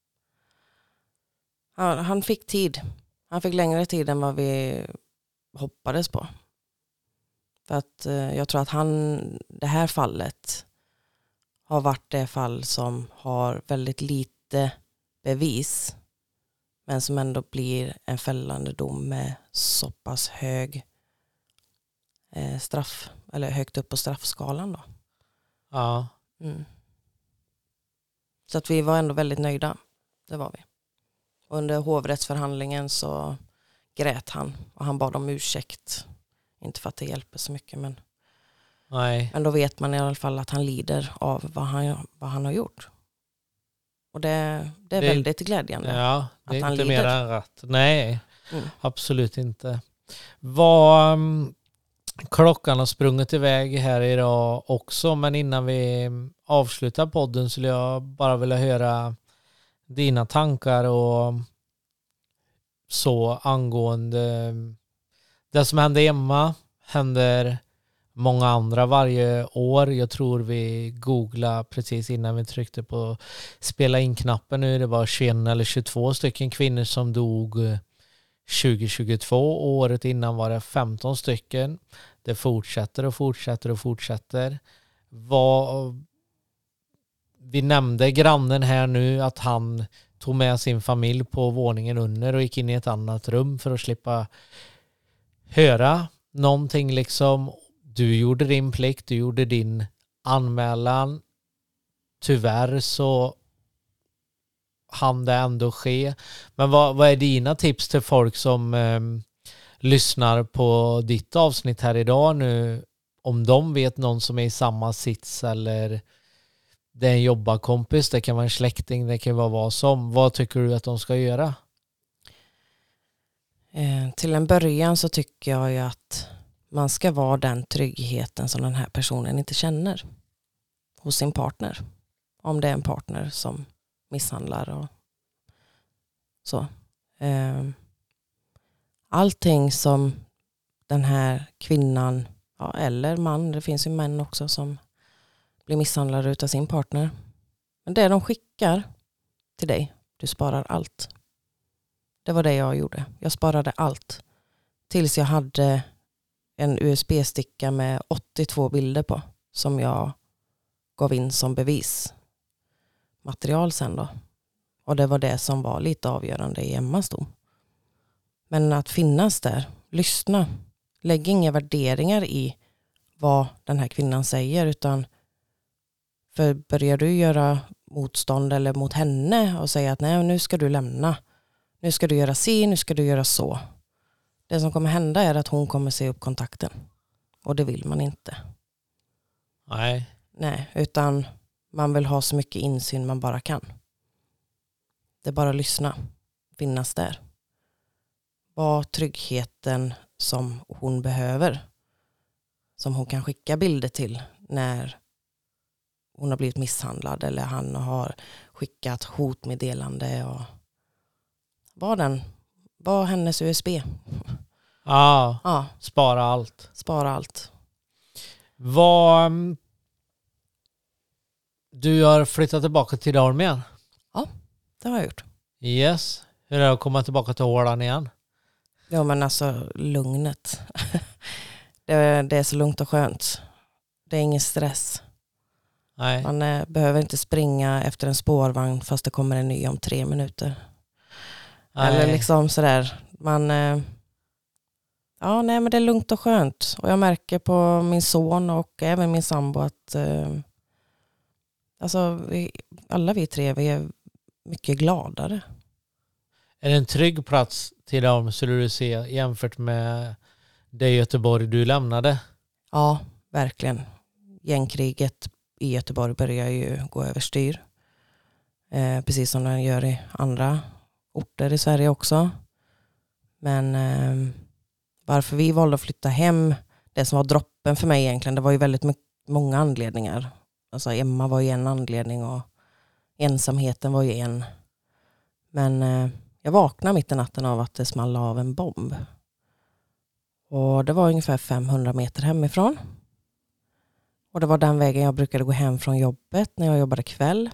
han, han fick tid. Han fick längre tid än vad vi hoppades på. För att eh, jag tror att han, det här fallet har varit det fall som har väldigt lite bevis men som ändå blir en fällande dom med så pass hög eh, straff, eller högt upp på straffskalan då. Ja. Mm. Så att vi var ändå väldigt nöjda. Det var vi. Under hovrättsförhandlingen så grät han och han bad om ursäkt. Inte för att det hjälper så mycket, men, Nej. men då vet man i alla fall att han lider av vad han, vad han har gjort. Och det, det är Det- väldigt glädjande. Ja, det Att är han inte lider. mer än rätt. Nej, Mm. absolut inte. Vad, um, klockan har sprungit iväg här idag också, men innan vi avslutar podden skulle jag bara vilja höra dina tankar och så angående det som hände Emma, händer många andra varje år. Jag tror vi googlade precis innan vi tryckte på spela in-knappen nu. Det var tjugoett eller tjugotvå stycken kvinnor som dog tjugo tjugotvå. Året innan var det femton stycken. Det fortsätter och fortsätter och fortsätter. Vad... Vi nämnde grannen här nu att han tog med sin familj på våningen under och gick in i ett annat rum för att slippa höra någonting liksom. Du gjorde din plikt, du gjorde din anmälan. Tyvärr så hann det ändå ske. Men vad, vad är dina tips till folk som eh, lyssnar på ditt avsnitt här idag nu? Om de vet någon som är i samma sits eller det är en jobbarkompis, det kan vara en släkting, det kan vara vad som. Vad tycker du att de ska göra? Eh, till en början så tycker jag ju att man ska vara den tryggheten som den här personen inte känner hos sin partner. Om det är en partner som misshandlar och så. Eh, allting som den här kvinnan, ja, eller man, det finns ju män också som blir misshandlade utav sin partner. Men det de skickar till dig, du sparar allt. Det var det jag gjorde. Jag sparade allt. Tills jag hade en U S B-sticka med åttiotvå bilder på. Som jag gav in som bevismaterial sen då. Och det var det som var lite avgörande i Emmas dom. Men att finnas där, lyssna. Lägg inga värderingar i vad den här kvinnan säger. Utan för börjar du göra motstånd eller mot henne och säga att nej, nu ska du lämna. Nu ska du göra si, nu ska du göra så. Det som kommer hända är att hon kommer se upp kontakten. Och det vill man inte. Nej. Nej, utan man vill ha så mycket insyn man bara kan. Det är bara att lyssna. Finnas där. Var tryggheten som hon behöver. Som hon kan skicka bilder till när hon har blivit misshandlad eller han har skickat hotmeddelande och var den var hennes U S B. Ah, Ja, spara allt. spara allt. Vad du har flyttat tillbaka till Dalm igen? Det har jag gjort. Yes. Hur är det att komma tillbaka till Åland igen? Ja, men alltså lugnet. det, det är så lugnt och skönt. Det är ingen stress. Nej. Man eh, behöver inte springa efter en spårvagn fast det kommer en ny om tre minuter. Nej. Eller liksom sådär. Man, eh, ja, nej, men det är lugnt och skönt. Och jag märker på min son och även min sambo att eh, alltså, vi, alla vi tre, vi är mycket gladare. Är det en trygg plats till dem, skulle du se, jämfört med det Göteborg du lämnade? Ja, verkligen. Gängkriget i Göteborg börjar ju gå överstyr. Eh, precis som den gör i andra orter i Sverige också. Men eh, varför vi valde att flytta hem, det som var droppen för mig egentligen, det var ju väldigt mycket, många anledningar. Alltså Emma var ju en anledning och ensamheten var ju en. Men eh, jag vaknade mitt i natten av att det small av en bomb. Och det var ungefär femhundra meter hemifrån. Och det var den vägen jag brukade gå hem från jobbet när jag jobbade kväll.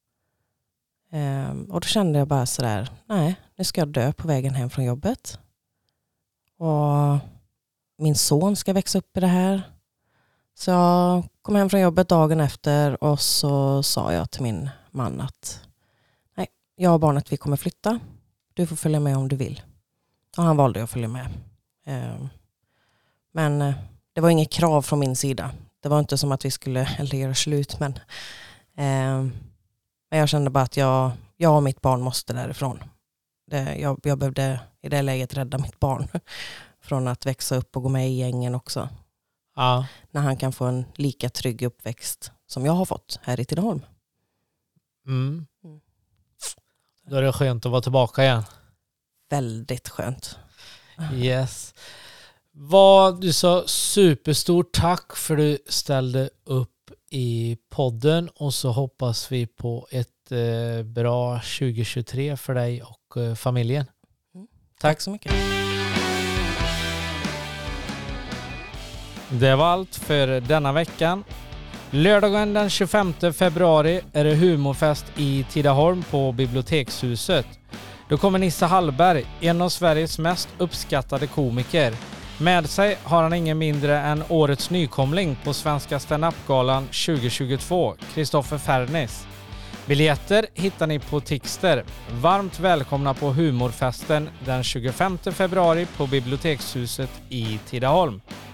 Ehm, och då kände jag bara sådär, nej, nu ska jag dö på vägen hem från jobbet. Och min son ska växa upp i det här. Så jag kom hem från jobbet dagen efter och så sa jag till min man att nej, jag och barnet, vi kommer flytta. Du får följa med om du vill. Och han valde att följa med. Ehm, men det var inget krav från min sida. Det var inte som att vi skulle eller göra slut. Men, eh, men jag kände bara att jag, jag och mitt barn måste därifrån. Det, jag, jag behövde i det läget rädda mitt barn. Från att växa upp och gå med i gängen också. Ja. När han kan få en lika trygg uppväxt som jag har fått här i Tidaholm. Mm. Mm. Då är det skönt att vara tillbaka igen. Väldigt skönt. Yes. Vad du sa, superstort tack för att du ställde upp i podden, och så hoppas vi på ett eh, bra tjugo tjugotre för dig och eh, familjen. Mm. Tack. Tack så mycket. Det var allt för denna veckan. Lördagen den tjugofemte februari är det humorfest i Tidaholm på Bibliotekshuset. Då kommer Nisse Hallberg, en av Sveriges mest uppskattade komiker. Med sig har han ingen mindre än årets nykomling på Svenska Stand-Up-galan tjugo tjugotvå, Kristoffer Fernis. Biljetter hittar ni på Tixter. Varmt välkomna på humorfesten den tjugofemte februari på Bibliotekshuset i Tidaholm.